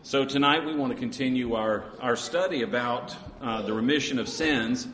So tonight we want to continue our study about the remission of sins.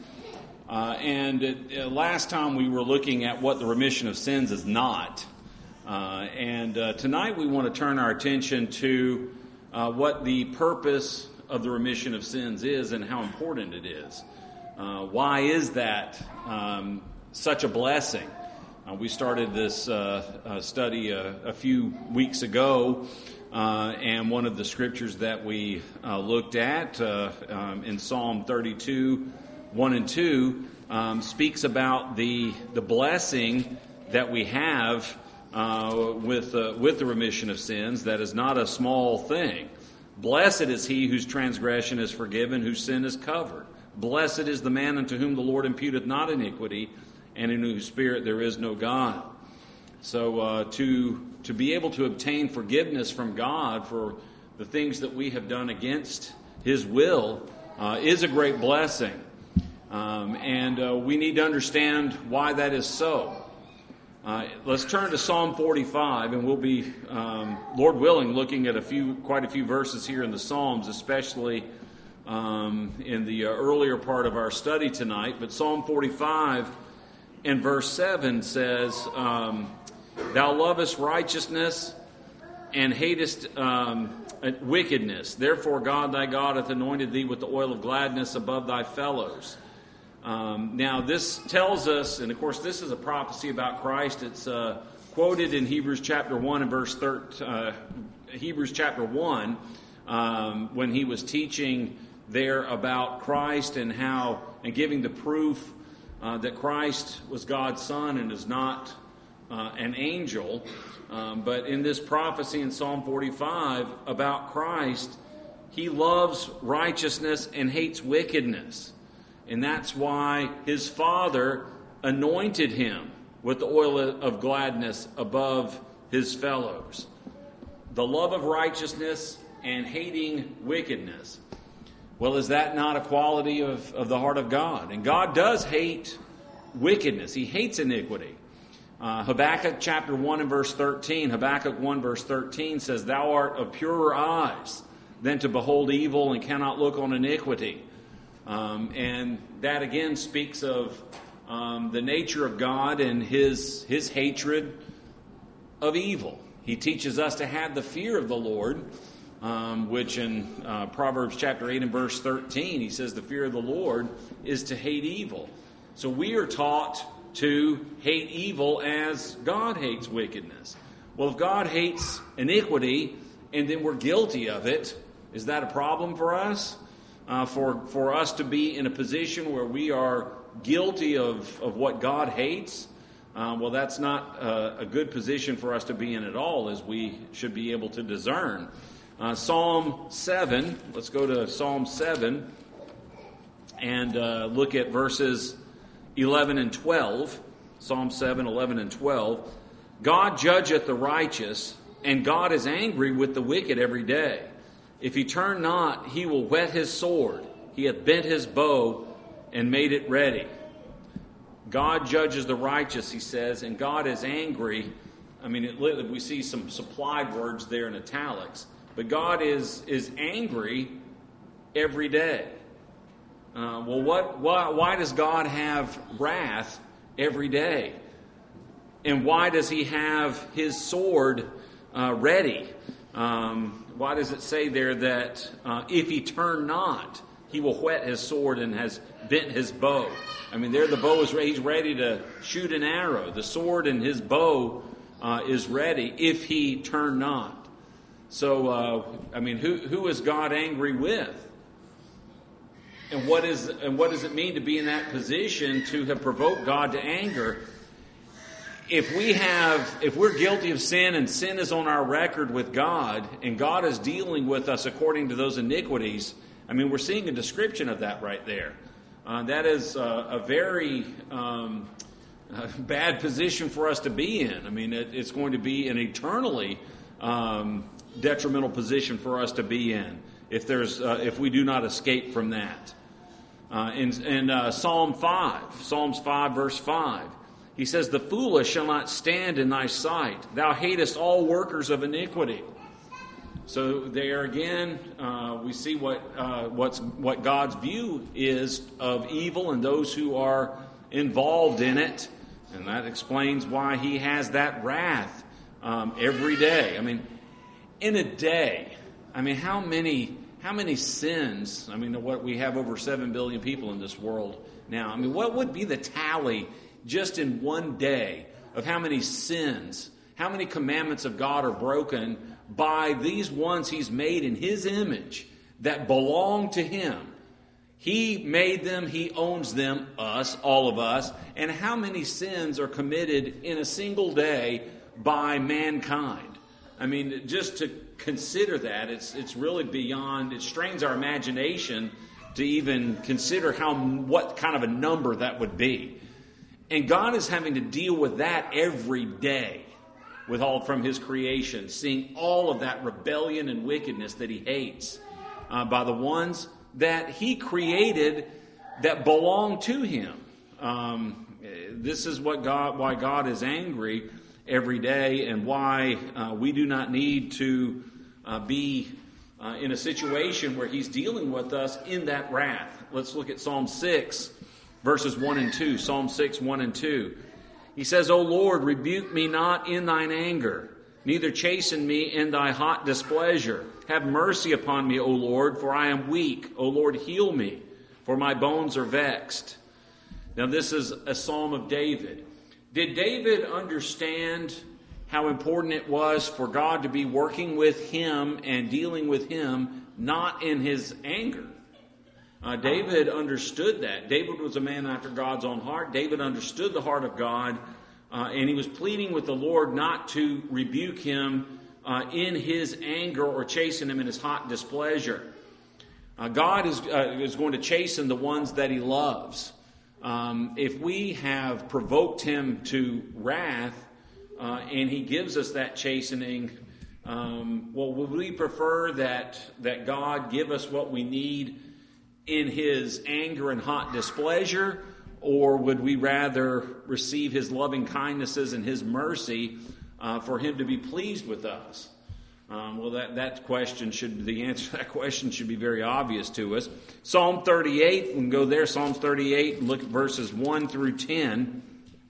Last time we were looking at what the remission of sins is not. Tonight we want to turn our attention to what the purpose of the remission of sins is and how important it is. Why is that such a blessing? We started this study a few weeks ago, and one of the scriptures that we looked at in Psalm 32, 1 and 2, speaks about the blessing that we have with the remission of sins. That is not a small thing. Blessed is he whose transgression is forgiven, whose sin is covered. Blessed is the man unto whom the Lord imputeth not iniquity, and in whose spirit there is no God. So to be able to obtain forgiveness from God for the things that we have done against His will is a great blessing. We need to understand why that is so. Let's turn to Psalm 45, and we'll be, Lord willing, looking at quite a few verses here in the Psalms, especially in the earlier part of our study tonight. But Psalm 45 and verse 7 says, Thou lovest righteousness and hatest wickedness. Therefore God thy God hath anointed thee with the oil of gladness above thy fellows. Now this tells us, and of course this is a prophecy about Christ. It's quoted in Hebrews chapter 1 and verse 13. Hebrews chapter 1, when he was teaching there about Christ and giving the proof that Christ was God's Son and is not an angel. But in this prophecy in Psalm 45 about Christ, he loves righteousness and hates wickedness. And that's why his Father anointed him with the oil of gladness above his fellows. The love of righteousness and hating wickedness. Well, is that not a quality of the heart of God? And God does hate wickedness. He hates iniquity. Habakkuk chapter 1 and verse 13. Habakkuk 1 verse 13 says, Thou art of purer eyes than to behold evil and cannot look on iniquity. And that again speaks of the nature of God and his hatred of evil. He teaches us to have the fear of the Lord, which in Proverbs chapter 8 and verse 13, he says the fear of the Lord is to hate evil. So we are taught to hate evil as God hates wickedness. Well, if God hates iniquity and then we're guilty of it, is that a problem for us? For us to be in a position where we are guilty of what God hates? Well, that's not a good position for us to be in at all, as we should be able to discern. Psalm 7, let's go to Psalm 7 and look at verses 11 and 12. Psalm 7, 11 and 12. God judgeth the righteous, and God is angry with the wicked every day. If he turn not, he will whet his sword. He hath bent his bow and made it ready. God judges the righteous, he says, and God is angry. I mean, we see some supplied words there in italics. But God is angry every day. Why does God have wrath every day? And why does he have his sword ready? Why does it say there that if he turn not, he will whet his sword and has bent his bow? I mean, there the bow is he's ready to shoot an arrow. The sword and his bow is ready if he turn not. So, who is God angry with? And what does it mean to be in that position to have provoked God to anger? If we're guilty of sin and sin is on our record with God and God is dealing with us according to those iniquities, I mean, we're seeing a description of that right there. That is a very bad position for us to be in. I mean, it's going to be an eternally detrimental position for us to be in if we do not escape from that. In Psalms 5 verse 5, he says, The foolish shall not stand in thy sight. Thou hatest all workers of iniquity. So there again, we see what God's view is of evil and those who are involved in it, and that explains why He has that wrath every day. I mean, in a day, I mean, how many sins? I mean, what we have over 7 billion people in this world now. I mean, what would be the tally just in one day of how many sins, how many commandments of God are broken by these ones He's made in His image that belong to Him? He made them, He owns them, us, all of us. And how many sins are committed in a single day by mankind? I mean, just to consider that, it's really beyond, it strains our imagination to even consider what kind of a number that would be. And God is having to deal with that every day with all from His creation, seeing all of that rebellion and wickedness that He hates by the ones that He created that belong to Him. This is why God is angry every day, and why we do not need to be in a situation where He's dealing with us in that wrath. Let's look at Psalm 6, verses 1 and 2. Psalm 6, 1 and 2. He says, O Lord, rebuke me not in thine anger, neither chasten me in thy hot displeasure. Have mercy upon me, O Lord, for I am weak. O Lord, heal me, for my bones are vexed. Now this is a psalm of David. Did David understand how important it was for God to be working with him and dealing with him, not in his anger? David understood that. David was a man after God's own heart. David understood the heart of God, and he was pleading with the Lord not to rebuke him in his anger or chasten him in his hot displeasure. God is going to chasten the ones that He loves. If we have provoked Him to wrath, and He gives us that chastening, would we prefer that God give us what we need in His anger and hot displeasure, or would we rather receive His loving kindnesses and His mercy for Him to be pleased with us? The answer to that question should be very obvious to us. Psalm 38, we can go there, Psalms 38, and look at verses 1 through 10.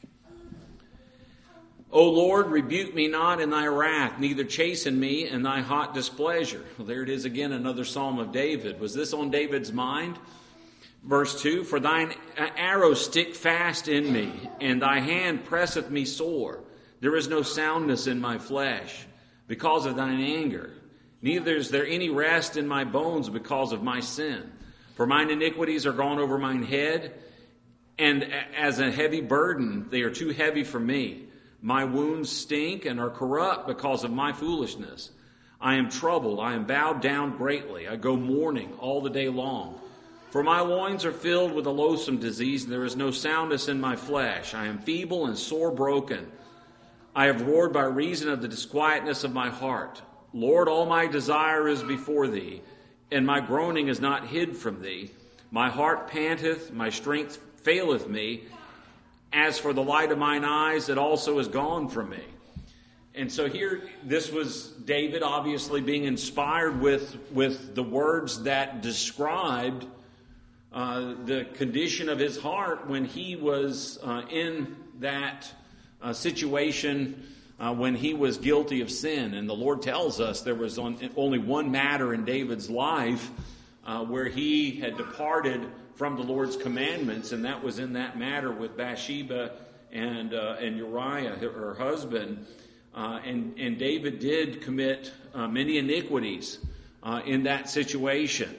O Lord, rebuke me not in thy wrath, neither chasten me in thy hot displeasure. Well, there it is again, another psalm of David. Was this on David's mind? Verse 2, for thine arrows stick fast in me, and thy hand presseth me sore. There is no soundness in my flesh because of thine anger. Neither is there any rest in my bones because of my sin. For mine iniquities are gone over mine head, and as a heavy burden, they are too heavy for me. My wounds stink and are corrupt because of my foolishness. I am troubled, I am bowed down greatly. I go mourning all the day long. For my loins are filled with a loathsome disease, and there is no soundness in my flesh. I am feeble and sore broken. I have roared by reason of the disquietness of my heart. Lord, all my desire is before Thee, and my groaning is not hid from Thee. My heart panteth, my strength faileth me. As for the light of mine eyes, it also is gone from me. And so here, this was David obviously being inspired with the words that described the condition of his heart when he was in that situation when he was guilty of sin. And the Lord tells us there was only one matter in David's life where he had departed from the Lord's commandments, and that was in that matter with Bathsheba and Uriah, her husband. And David did commit many iniquities in that situation.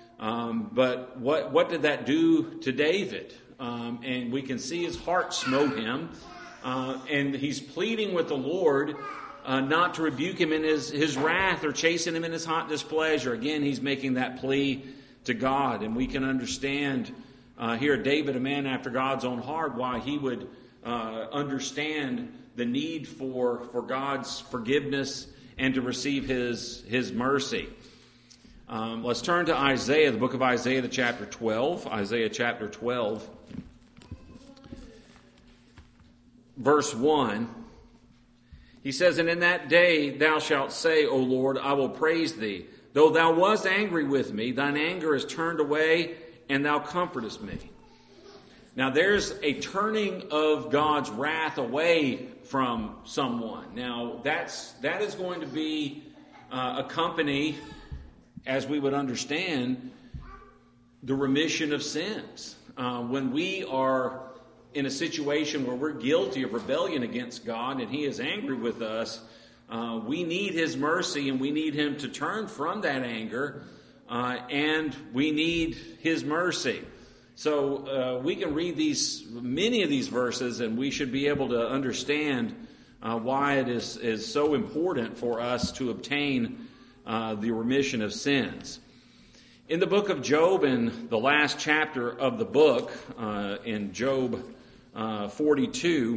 But what did that do to David? And we can see his heart smote him. And he's pleading with the Lord not to rebuke him in his wrath or chasten him in his hot displeasure. Again, he's making that plea to God. And we can understand here David, a man after God's own heart, why he would understand the need for God's forgiveness and to receive his mercy. Let's turn to Isaiah, the book of Isaiah, the chapter 12. Isaiah chapter 12, verse 1. He says, "And in that day thou shalt say, O Lord, I will praise thee. Though thou wast angry with me, thine anger is turned away, and thou comfortest me." Now there's a turning of God's wrath away from someone. Now that is going to be accompany, as we would understand, the remission of sins. When we are in a situation where we're guilty of rebellion against God and He is angry with us, we need His mercy and we need Him to turn from that anger, and we need His mercy. So we can read many of these verses, and we should be able to understand why it is so important for us to obtain the remission of sins. In the book of Job, in the last chapter of the book, in Job 42,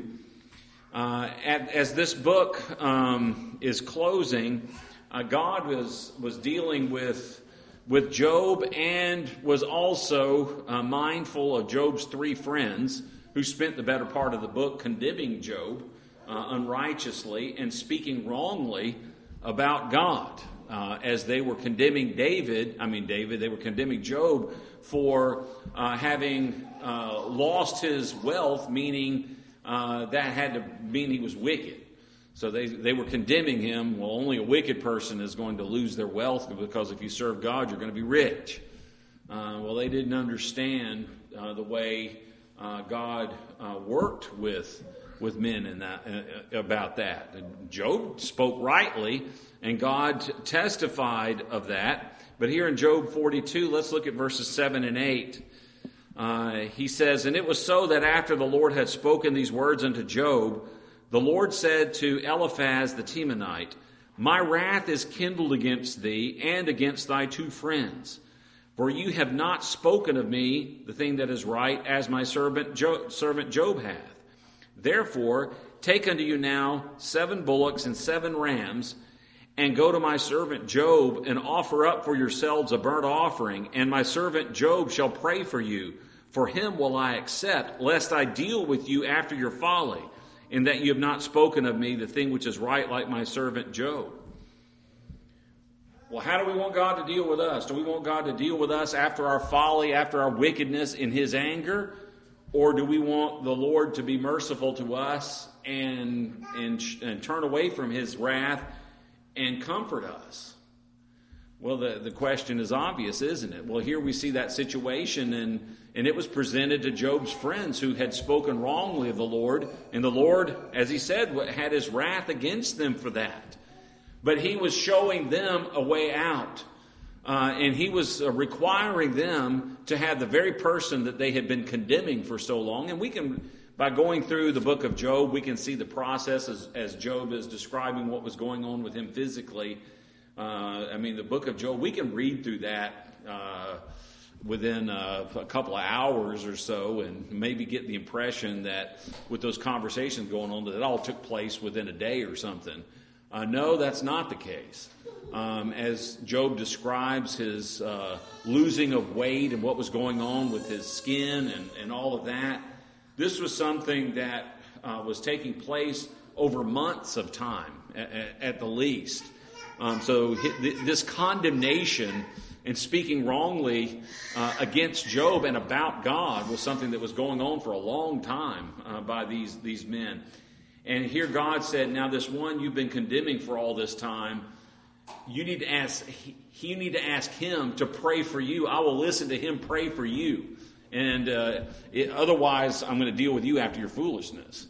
as this book is closing, God was dealing with Job and was also mindful of Job's three friends who spent the better part of the book condemning Job unrighteously and speaking wrongly about God. As they were condemning they were condemning Job for having lost his wealth, meaning that had to mean he was wicked. So they were condemning him. Well, only a wicked person is going to lose their wealth, because if you serve God, you're going to be rich. Well, they didn't understand the way God worked with men in about that. And Job spoke rightly, and God testified of that. But here in Job 42, let's look at verses 7 and 8. He says, "And it was so that after the Lord had spoken these words unto Job, the Lord said to Eliphaz the Temanite, My wrath is kindled against thee and against thy two friends, for you have not spoken of me the thing that is right, as my servant Job hath. Therefore, take unto you now 7 bullocks and 7 rams, and go to my servant Job, and offer up for yourselves a burnt offering, and my servant Job shall pray for you. For him will I accept, lest I deal with you after your folly, in that you have not spoken of me the thing which is right, like my servant Job." Well, how do we want God to deal with us? Do we want God to deal with us after our folly, after our wickedness, in His anger? Or do we want the Lord to be merciful to us and turn away from His wrath and comfort us? Well, the question is obvious, isn't it? Well, here we see that situation, and it was presented to Job's friends who had spoken wrongly of the Lord. And the Lord, as He said, had His wrath against them for that. But He was showing them a way out. And He was requiring them to have the very person that they had been condemning for so long. And we can, by going through the book of Job, we can see the process as Job is describing what was going on with him physically. The book of Job, we can read through that within a couple of hours or so, and maybe get the impression that with those conversations going on, that it all took place within a day or something. No, that's not the case. As Job describes his losing of weight and what was going on with his skin and all of that, this was something that was taking place over months of time at the least. So this condemnation and speaking wrongly against Job and about God was something that was going on for a long time by these men. And here God said, now this one you've been condemning for all this time, you need to ask him to pray for you. I will listen to him pray for you. And otherwise, I'm going to deal with you after your foolishness.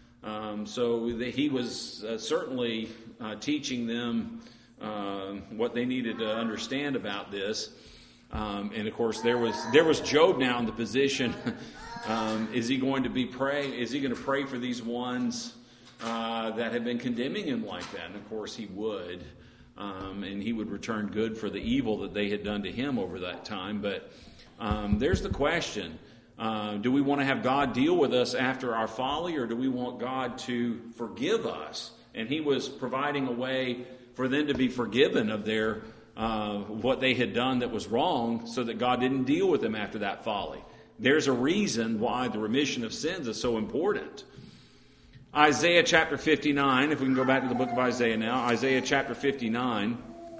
He was certainly teaching them what they needed to understand about this. And of course, there was Job now in the position. Is he going to pray for these ones that have been condemning him like that? And of course, he would. And he would return good for the evil that they had done to him over that time. But there's the question. Do we want to have God deal with us after our folly, or do we want God to forgive us? And he was providing a way for them to be forgiven of their what they had done that was wrong, so that God didn't deal with them after that folly. There's a reason why the remission of sins is so important. Isaiah chapter 59, if we can go back to the book of Isaiah now. Isaiah chapter 59.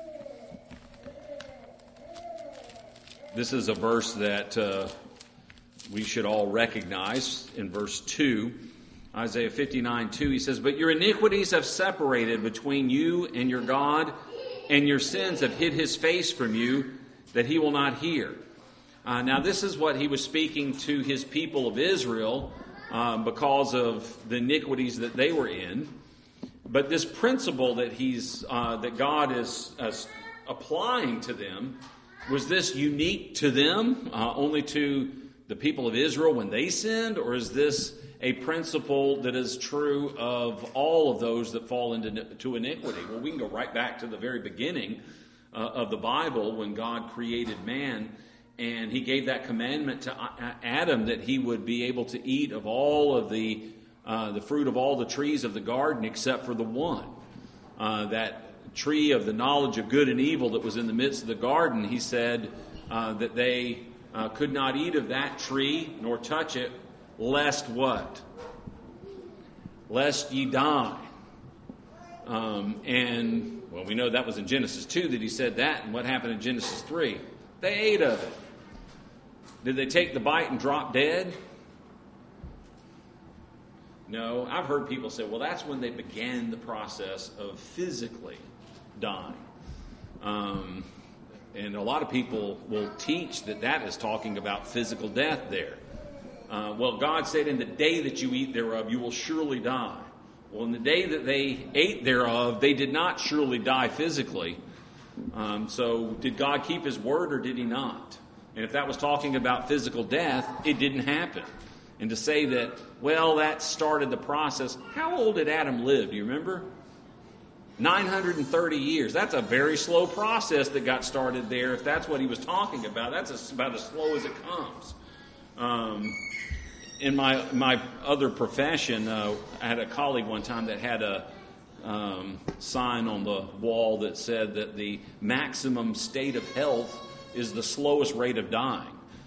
This is a verse that we should all recognize in verse 2. Isaiah 59:2, he says, "But your iniquities have separated between you and your God, and your sins have hid his face from you, that he will not hear." Now this is what he was speaking to his people of Israel because of the iniquities that they were in. But this principle that that God is applying to them, was this unique to them, only to the people of Israel when they sinned? Or is this a principle that is true of all of those that fall into iniquity? Well, we can go right back to the very beginning of the Bible when God created man, and he gave that commandment to Adam that he would be able to eat of all of the fruit of all the trees of the garden except for the one. That tree of the knowledge of good and evil that was in the midst of the garden, he said that they could not eat of that tree nor touch it, lest what? Lest ye die. And, well, we know that was in Genesis 2 that he said that, and what happened in Genesis 3? They ate of it. Did they take the bite and drop dead? No. I've heard people say, well, that's when they began the process of physically dying. And a lot of people will teach that that is talking about physical death there. Well, God said, in the day that you eat thereof, you will surely die. Well, in the day that they ate thereof, they did not surely die physically. So did God keep his word or did he not? And if that was talking about physical death, it didn't happen. And to say that, well, that started the process. How old did Adam live? Do you remember? 930 years. That's a very slow process that got started there. If that's what he was talking about, that's about as slow as it comes. In my other profession, I had a colleague one time that had a sign on the wall that said that the maximum state of health is the slowest rate of dying.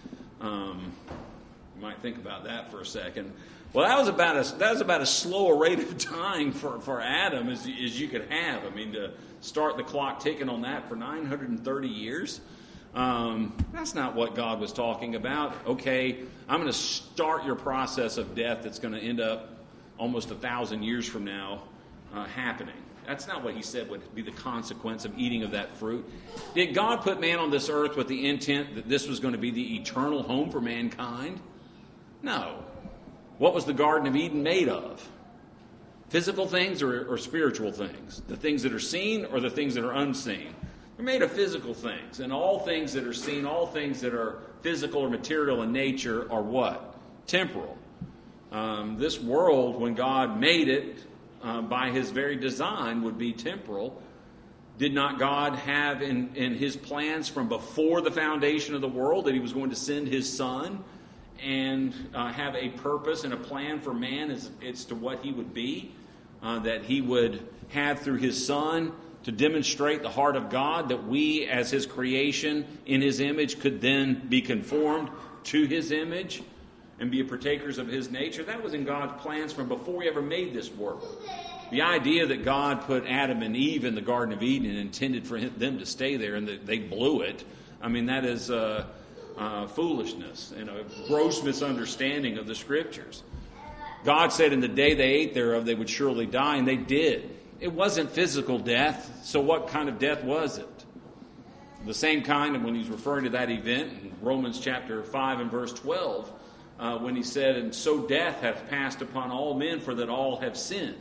You might think about that for a second. Well, that was about as slow a rate of dying for Adam as you could have. I mean, to start the clock ticking on that for 930 years, that's not what God was talking about. Okay, I'm going to start your process of death that's going to end up almost 1,000 years from now happening. That's not what he said would be the consequence of eating of that fruit. Did God put man on this earth with the intent that this was going to be the eternal home for mankind? No. What was the Garden of Eden made of? Physical things or spiritual things? The things that are seen or the things that are unseen? They're made of physical things. And all things that are seen, all things that are physical or material in nature are what? Temporal. This world, when God made it, by his very design, would be temporal. Did not God have in his plans from before the foundation of the world that he was going to send his Son and have a purpose and a plan for man as to what he would be? That he would have through his Son to demonstrate the heart of God, that we as his creation in his image could then be conformed to his image and be partakers of his nature. That was in God's plans from before he ever made this world. The idea that God put Adam and Eve in the Garden of Eden and intended for them to stay there and that they blew it, I mean, that is foolishness and a gross misunderstanding of the Scriptures. God said in the day they ate thereof, they would surely die, and they did. It wasn't physical death, so what kind of death was it? The same kind, and when he's referring to that event in Romans chapter 5 and verse 12, when he said, "And so death hath passed upon all men, for that all have sinned."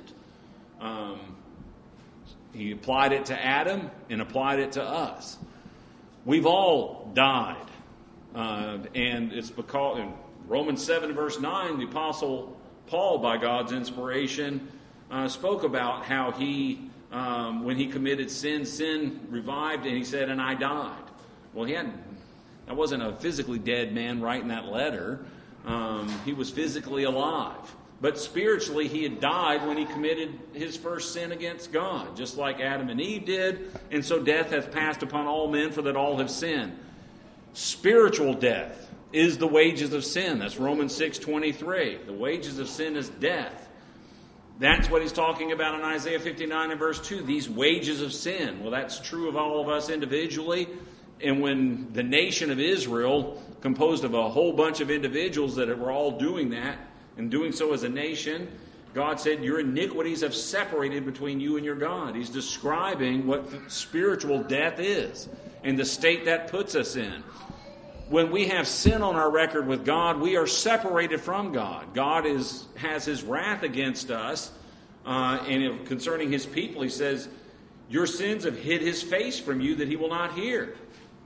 He applied it to Adam and applied it to us. We've all died. And it's because in Romans 7 verse 9, the Apostle Paul, by God's inspiration, spoke about how he, when he committed sin revived, and he said, "And I died." Well, that wasn't a physically dead man writing that letter. He was physically alive. But spiritually, he had died when he committed his first sin against God, just like Adam and Eve did. And so death hath passed upon all men, for that all have sinned. Spiritual death is the wages of sin. That's Romans 6:23. The wages of sin is death. That's what he's talking about in Isaiah 59 and verse 2, these wages of sin. Well, that's true of all of us individually. And when the nation of Israel, composed of a whole bunch of individuals that were all doing that, and doing so as a nation, God said, your iniquities have separated between you and your God. He's describing what spiritual death is and the state that puts us in. When we have sin on our record with God, we are separated from God. God has his wrath against us. And concerning his people, he says, your sins have hid his face from you that he will not hear.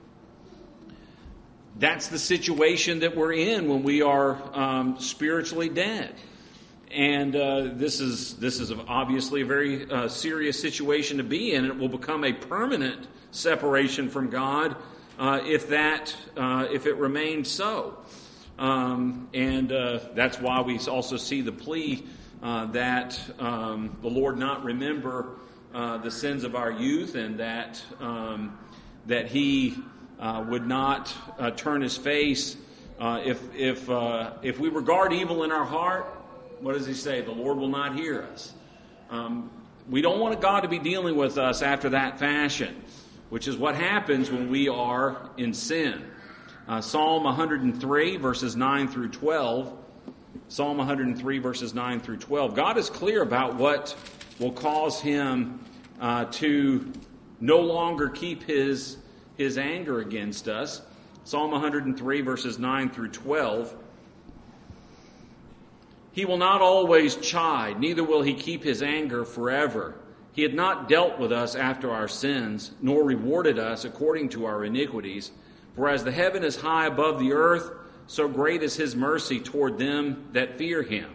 That's the situation that we're in when we are spiritually dead. And this is obviously a very serious situation to be in. It will become a permanent separation from God if it remains so. That's why we also see the plea that the Lord not remember the sins of our youth, and that He would not turn His face if we regard evil in our heart. What does He say? The Lord will not hear us. We don't want God to be dealing with us after that fashion, which is what happens when we are in sin. Psalm 103, verses 9 through 12. Psalm 103, verses 9 through 12. God is clear about what will cause Him to no longer keep His anger against us. Psalm 103, verses 9 through 12. He will not always chide, neither will He keep His anger forever. He had not dealt with us after our sins, nor rewarded us according to our iniquities. For as the heaven is high above the earth, so great is His mercy toward them that fear Him.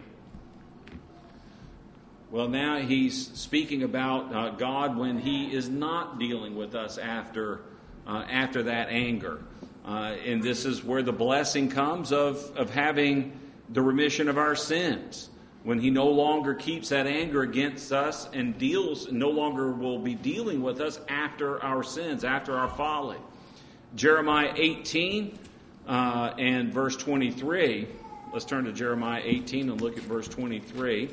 Well, now he's speaking about God when He is not dealing with us after that anger. And this is where the blessing comes of having the remission of our sins. When He no longer keeps that anger against us and no longer will be dealing with us after our sins, after our folly. Jeremiah 18 and verse 23. Let's turn to Jeremiah 18 and look at verse 23.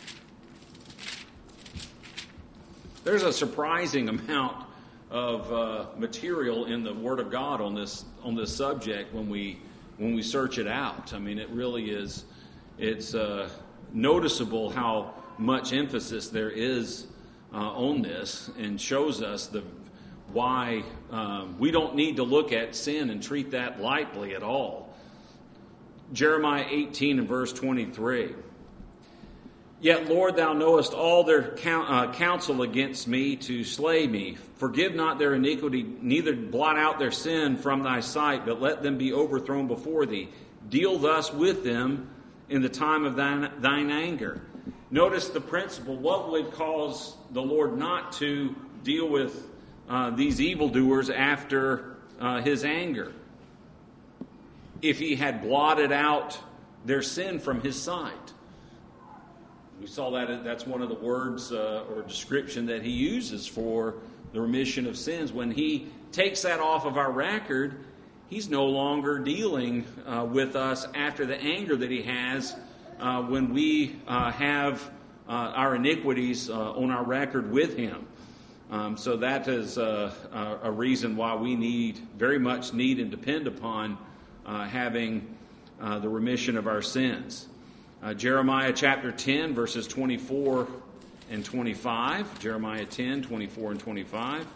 There's a surprising amount of material in the Word of God on this subject when we search it out. I mean, it really is. It's noticeable how much emphasis there is on this, and shows us why we don't need to look at sin and treat that lightly at all. Jeremiah 18 and verse 23. Yet, Lord, Thou knowest all their counsel against me to slay me. Forgive not their iniquity, neither blot out their sin from Thy sight, but let them be overthrown before Thee. Deal thus with them in the time of thine anger. Notice the principle. What would cause the Lord not to deal with these evildoers after His anger? If He had blotted out their sin from His sight. We saw that's one of the words or description that He uses for the remission of sins. When He takes that off of our record, He's no longer dealing with us after the anger that He has when we have our iniquities on our record with Him. So that is a reason why we very much need and depend upon having the remission of our sins. Jeremiah chapter 10, verses 24 and 25. Jeremiah 10, 24 and 25.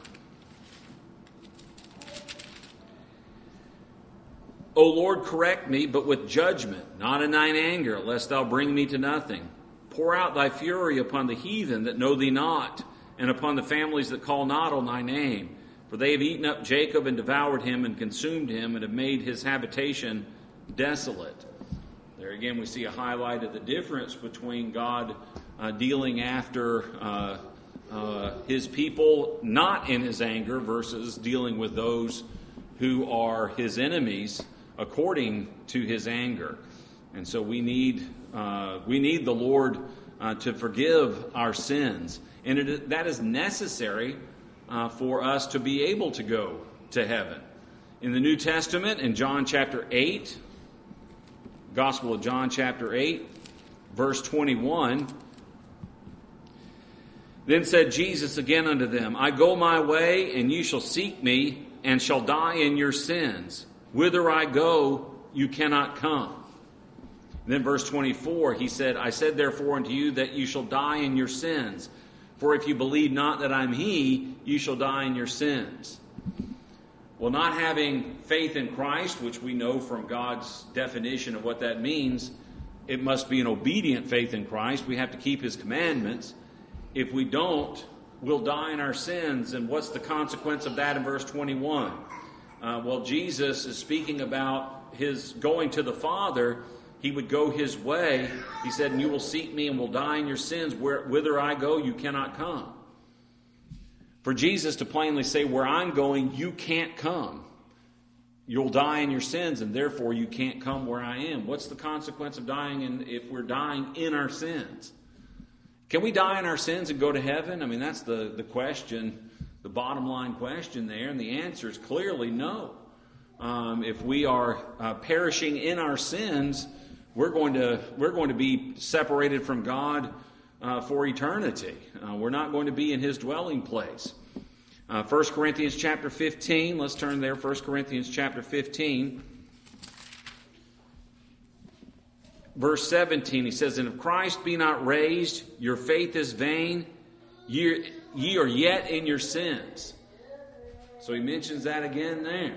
O Lord, correct me, but with judgment, not in Thine anger, lest Thou bring me to nothing. Pour out Thy fury upon the heathen that know Thee not, and upon the families that call not on Thy name. For they have eaten up Jacob and devoured him and consumed him, and have made his habitation desolate. There again we see a highlight of the difference between God dealing after His people not in His anger versus dealing with those who are His enemies according to His anger. And so we need the Lord to forgive our sins. And that is necessary for us to be able to go to heaven. In the New Testament, in John chapter 8, Gospel of John chapter 8, verse 21, Then said Jesus again unto them, I go my way, and you shall seek me, and shall die in your sins. Whither I go, you cannot come. Then verse 24, he said, I said therefore unto you that you shall die in your sins. For if you believe not that I'm he, you shall die in your sins. Well, not having faith in Christ, which we know from God's definition of what that means, it must be an obedient faith in Christ. We have to keep his commandments. If we don't, we'll die in our sins. And what's the consequence of that in verse 21? Well, Jesus is speaking about his going to the Father. He would go his way. He said, and you will seek me and will die in your sins. Whither I go, you cannot come. For Jesus to plainly say, where I'm going, you can't come. You'll die in your sins, and therefore you can't come where I am. What's the consequence of dying if we're dying in our sins? Can we die in our sins and go to heaven? I mean, that's the question, the bottom line question there, and the answer is clearly no. If we are perishing in our sins, we're going to be separated from God for eternity. We're not going to be in his dwelling place. 1 Corinthians chapter 15, let's turn there, 1 Corinthians chapter 15. Verse 17, he says, and if Christ be not raised, your faith is vain, ye are yet in your sins. So he mentions that again there.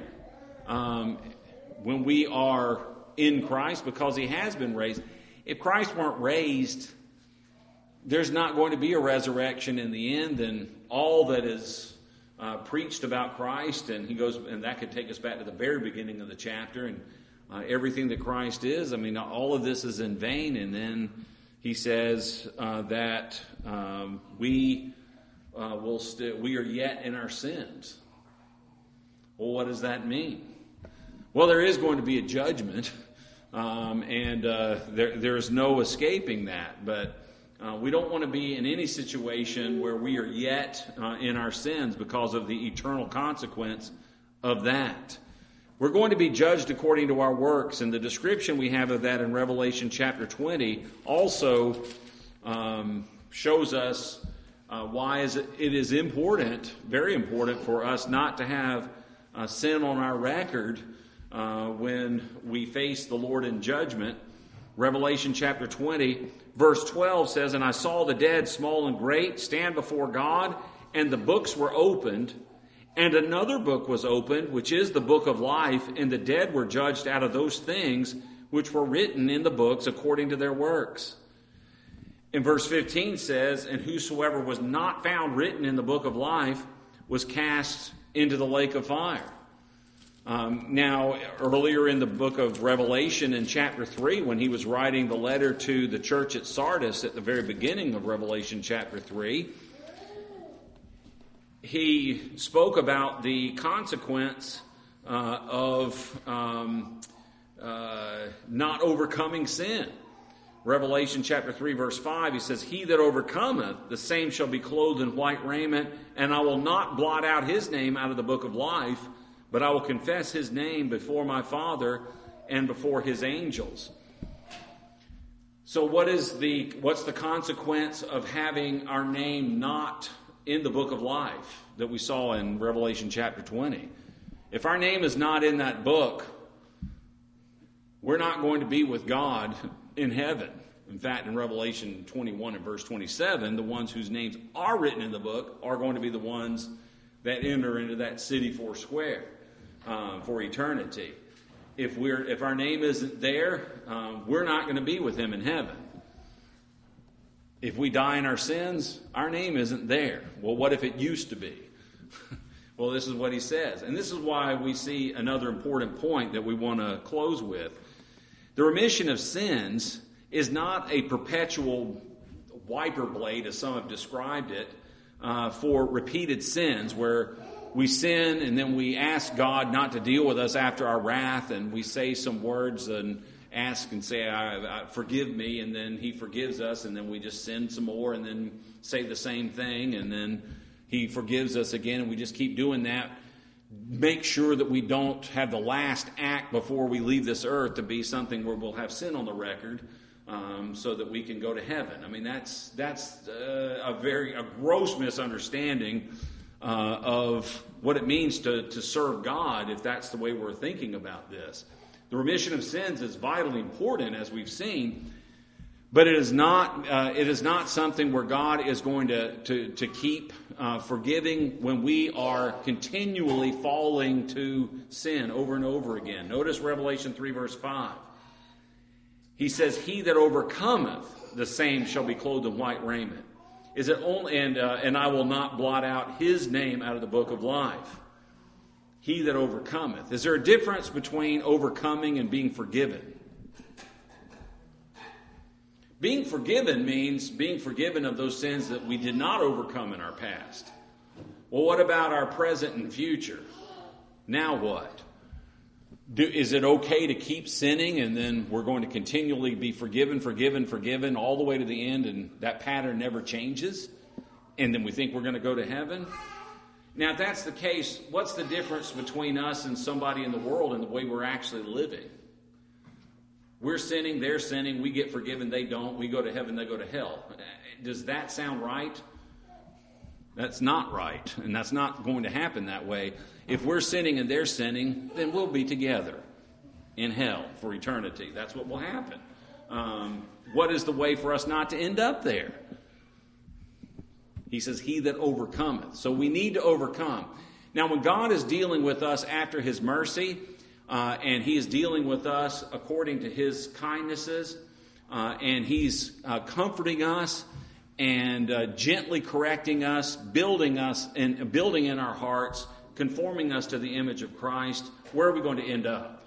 When we are in Christ, because he has been raised. If Christ weren't raised, there's not going to be a resurrection in the end, and all that is preached about Christ, and he goes, and that could take us back to the very beginning of the chapter, and everything that Christ is. I mean, all of this is in vain. And then he says that we are yet in our sins. Well, what does that mean? Well, there is going to be a judgment, and there is no escaping that. But we don't want to be in any situation where we are yet in our sins because of the eternal consequence of that. We're going to be judged according to our works, and the description we have of that in Revelation chapter 20 also shows us why it is important, very important for us not to have sin on our record when we face the Lord in judgment. Revelation chapter 20, verse 12 says, and I saw the dead, small and great, stand before God, and the books were opened. And another book was opened, which is the book of life, and the dead were judged out of those things which were written in the books according to their works. And verse 15 says, and whosoever was not found written in the book of life was cast into the lake of fire. Now, earlier in the book of Revelation in chapter 3, when he was writing the letter to the church at Sardis at the very beginning of Revelation chapter 3, he spoke about the consequence of not overcoming sin. Revelation chapter 3 verse 5, he says, he that overcometh, the same shall be clothed in white raiment, and I will not blot out his name out of the book of life, but I will confess his name before my Father and before his angels. So what's the consequence of having our name not in the book of life that we saw in Revelation chapter 20? If our name is not in that book, we're not going to be with God in heaven. In fact, in Revelation 21 and verse 27, the ones whose names are written in the book are going to be the ones that enter into that city four square for eternity. If our name isn't there, we're not going to be with him in heaven. If we die in our sins, our name isn't there. Well, what if it used to be? Well, this is what he says. And this is why we see another important point that we want to close with. The remission of sins is not a perpetual wiper blade, as some have described it, for repeated sins, where we sin and then we ask God not to deal with us after our wrath, and we say some words and ask and say, forgive me, and then he forgives us, and then we just sin some more and then say the same thing, and then he forgives us again, and we just keep doing that. Make sure that we don't have the last act before we leave this earth to be something where we'll have sin on the record. so that we can go to heaven. I mean, that's a gross misunderstanding of what it means to serve God, if that's the way we're thinking about this. The remission of sins is vitally important, as we've seen, but it is not something where God is going to keep forgiving when we are continually falling to sin over and over again. Notice Revelation 3, verse 5. He says, "He that overcometh, the same shall be clothed in white raiment. Is it only and I will not blot out his name out of the book of life." He that overcometh. Is there a difference between overcoming and being forgiven? Being forgiven means being forgiven of those sins that we did not overcome in our past. Well, what about our present and future? Now what? Is it okay to keep sinning and then we're going to continually be forgiven all the way to the end, and that pattern never changes? And then we think we're going to go to heaven? Now, if that's the case, what's the difference between us and somebody in the world and the way we're actually living? We're sinning, they're sinning, we get forgiven, they don't. We go to heaven, they go to hell. Does that sound right? That's not right, and that's not going to happen that way. If we're sinning and they're sinning, then we'll be together in hell for eternity. That's what will happen. What is the way for us not to end up there? He says, "He that overcometh." So we need to overcome. Now, when God is dealing with us after His mercy, and He is dealing with us according to His kindnesses, and He's comforting us and gently correcting us, building in our hearts, conforming us to the image of Christ, where are we going to end up?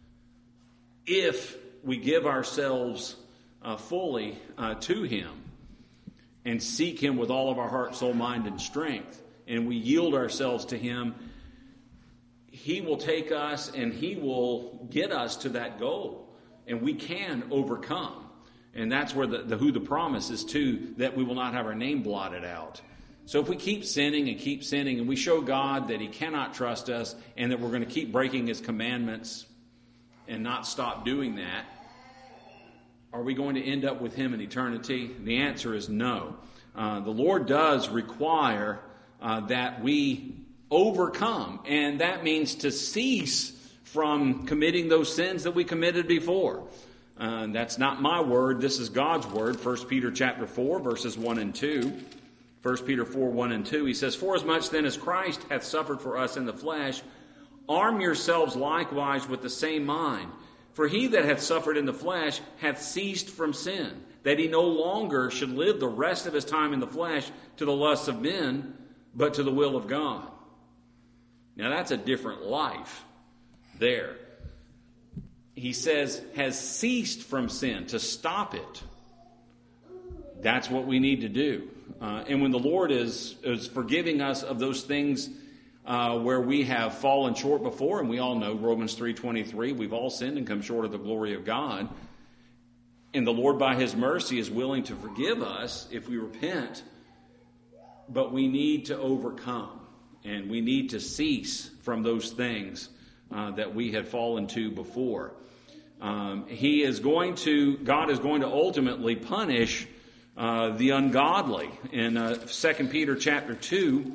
If we give ourselves fully to Him and seek Him with all of our heart, soul, mind, and strength, and we yield ourselves to Him, He will take us and He will get us to that goal, and we can overcome. And that's where who the promise is to, that we will not have our name blotted out. So if we keep sinning and we show God that He cannot trust us and that we're going to keep breaking His commandments and not stop doing that, are we going to end up with Him in eternity? The answer is no. The Lord does require that we overcome, and that means to cease from committing those sins that we committed before. That's not my word. This is God's word. 1 Peter chapter 4, verses 1 and 2. 1 Peter 4, 1 and 2. He says, "Forasmuch then as Christ hath suffered for us in the flesh, arm yourselves likewise with the same mind. For he that hath suffered in the flesh hath ceased from sin, that he no longer should live the rest of his time in the flesh to the lusts of men, but to the will of God." Now that's a different life there. He says, has ceased from sin, to stop it. That's what we need to do. And when the Lord is forgiving us of those things where we have fallen short before, and we all know Romans 3:23, we've all sinned and come short of the glory of God. And the Lord, by His mercy, is willing to forgive us if we repent. But we need to overcome, and we need to cease from those things that we had fallen to before. God is going to ultimately punish the ungodly. In 2 Peter chapter 2,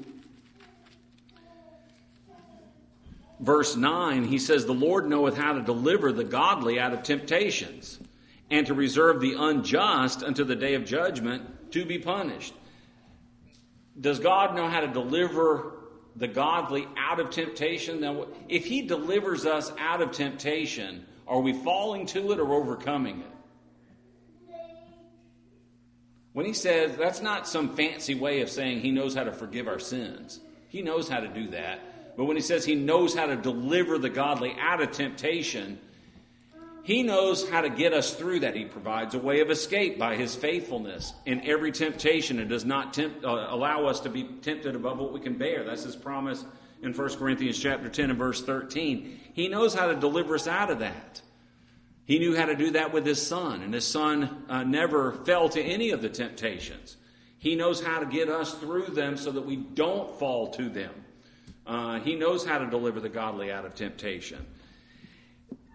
verse 9, he says, "The Lord knoweth how to deliver the godly out of temptations, and to reserve the unjust unto the day of judgment to be punished." Does God know how to deliver the godly out of temptation? Now, if He delivers us out of temptation, are we falling to it or overcoming it? When He says, that's not some fancy way of saying He knows how to forgive our sins. He knows how to do that. But when He says He knows how to deliver the godly out of temptation, He knows how to get us through that. He provides a way of escape by His faithfulness in every temptation, and does not allow us to be tempted above what we can bear. That's His promise in 1 Corinthians chapter 10 and verse 13. He knows how to deliver us out of that. He knew how to do that with His Son, and His Son never fell to any of the temptations. He knows how to get us through them so that we don't fall to them. He knows how to deliver the godly out of temptation.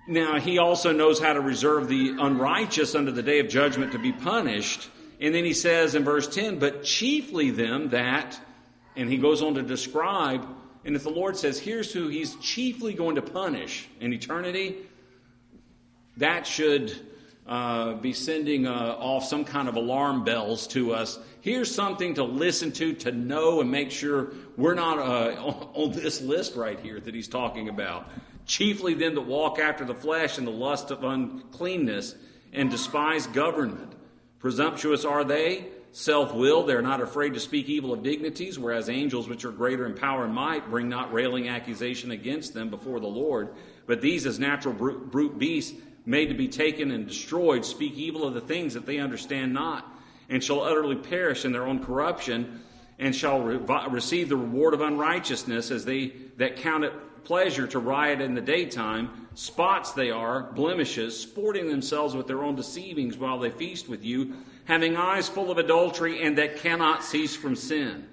Now, he also knows how to reserve the unrighteous unto the day of judgment to be punished. And then he says in verse 10, but chiefly them that, and he goes on to describe, and if the Lord says, here's who he's chiefly going to punish in eternity, that should be sending off some kind of alarm bells to us. Here's something to listen to know, and make sure we're not on this list right here that he's talking about. Chiefly them that walk after the flesh and the lust of uncleanness and despise government. Presumptuous are they, self-willed, they are not afraid to speak evil of dignities, whereas angels which are greater in power and might bring not railing accusation against them before the Lord. But these as natural brute beasts, made to be taken and destroyed, speak evil of the things that they understand not, and shall utterly perish in their own corruption, and shall receive the reward of unrighteousness, as they that count it pleasure to riot in the daytime. Spots they are, blemishes, sporting themselves with their own deceivings while they feast with you, having eyes full of adultery, and that cannot cease from sin.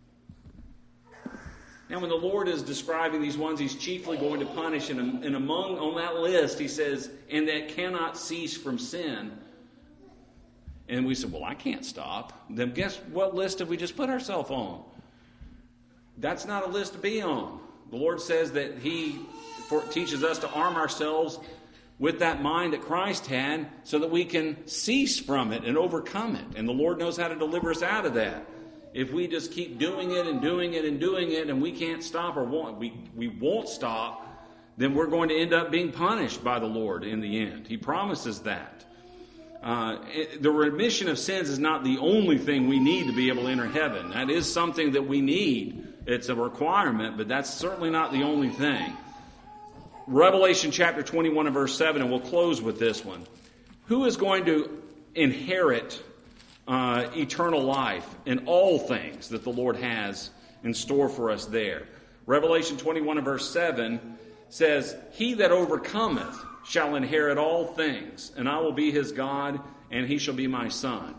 Now, when the Lord is describing these ones he's chiefly going to punish, and among on that list, he says, and that cannot cease from sin. And we said, well, I can't stop. Then guess what list have we just put ourselves on? That's not a list to be on. The Lord says that he teaches us to arm ourselves with that mind that Christ had so that we can cease from it and overcome it. And the Lord knows how to deliver us out of that. If we just keep doing it and doing it and doing it, and we can't stop, or we won't stop, then we're going to end up being punished by the Lord in the end. He promises that. The remission of sins is not the only thing we need to be able to enter heaven. That is something that we need. It's a requirement, but that's certainly not the only thing. Revelation chapter 21 and verse 7, and we'll close with this one. Who is going to inherit eternal life in all things that the Lord has in store for us there? Revelation 21 and verse 7 says, he that overcometh shall inherit all things, and I will be his God, and he shall be my son.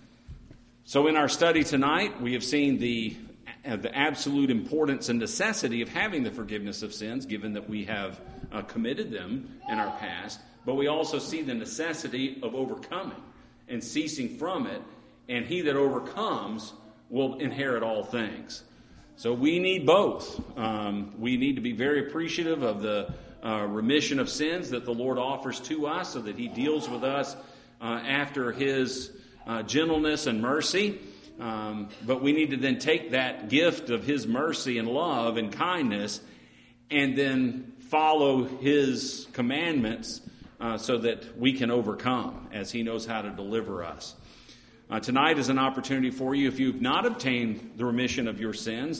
So in our study tonight, we have seen the absolute importance and necessity of having the forgiveness of sins, given that we have committed them in our past. But we also see the necessity of overcoming and ceasing from it, and he that overcomes will inherit all things. So we need both. We need to be very appreciative of the remission of sins that the Lord offers to us, so that he deals with us after his gentleness and mercy. But we need to then take that gift of his mercy and love and kindness and then follow his commandments so that we can overcome, as he knows how to deliver us. Tonight is an opportunity for you, if you've not obtained the remission of your sins,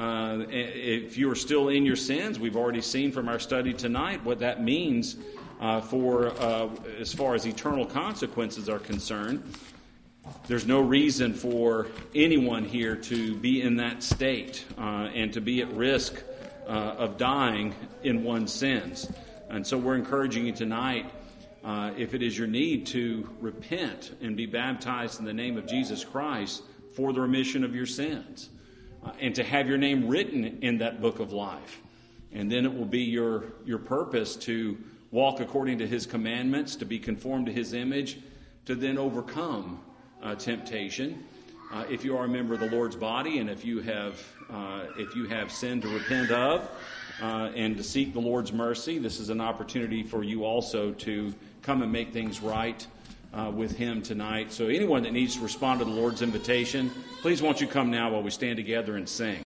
if you are still in your sins. We've already seen from our study tonight what that means for as far as eternal consequences are concerned. There's no reason for anyone here to be in that state and to be at risk of dying in one's sins. And so we're encouraging you tonight, if it is your need, to repent and be baptized in the name of Jesus Christ for the remission of your sins, and to have your name written in that book of life. And then it will be your purpose to walk according to his commandments, to be conformed to his image, to then overcome temptation. If you are a member of the Lord's body, and if you have sin to repent of, and to seek the Lord's mercy, this is an opportunity for you also to come and make things right with him tonight. So anyone that needs to respond to the Lord's invitation, please won't you come now while we stand together and sing.